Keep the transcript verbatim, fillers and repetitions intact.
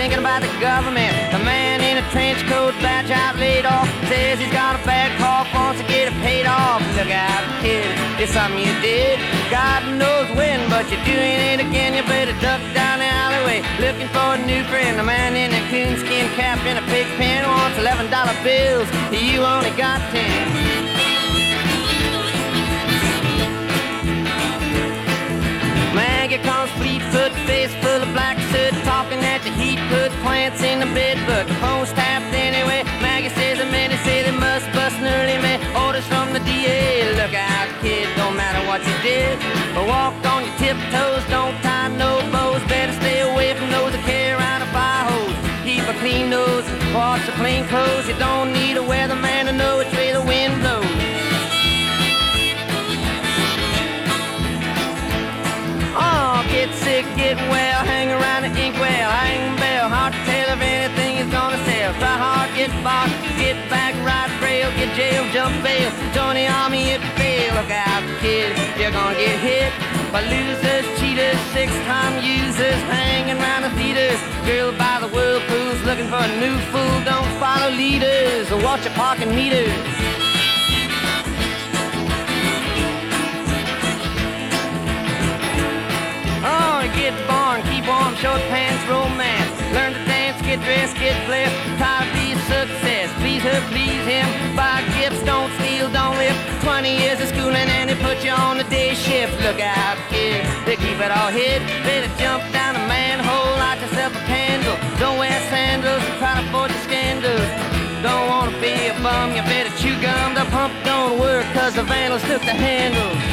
thinking about the government. The man in a trench coat, badge out laid off, says he's got a bad cough, wants to get it paid off. Look out, kid, it's something you did. God knows when, but you're doing it again. You better duck down the alleyway, looking for a new friend. The man in a coonskin cap in a pig pen wants eleven dollar bills. You only got ten. Maggie comes Fleetfoot, face full of black soot, talking at the heat, put plants in the bed, but the phone's tapped anyway. Maggie says the men say they must bust an early man. Orders from the D A, look out kid, don't matter what you did, but walk on your tiptoes, don't tie no bows. Better stay away from those that carry around a fire hose. Keep a clean nose, wash your clean clothes. You don't need a weatherman to know which way the wind blows. Oh, get sick, get well, hang around the inkwell, hang bell, hard to tell if anything is gonna sell. Try hard, get bought, get back, ride rail, get jail, jump bail, join the army if you fail. Look out, kid, you're gonna get hit by losers, cheaters, six-time users, hanging around the theaters. Girl by the whirlpools, looking for a new fool. Don't follow leaders or watch your parking meters. Oh, get born, keep warm, short pants, romance. Learn to dance, get dressed, get blessed. Try to be a success, please her, please him. Buy gifts, don't steal, don't live. Twenty years of schooling and they put you on the day shift. Look out, kid, they keep it all hid. Better jump down a manhole, light yourself a candle. Don't wear sandals and try to avoid the scandals. Don't wanna be a bum, you better chew gum. The pump don't work cause the vandals took the handle.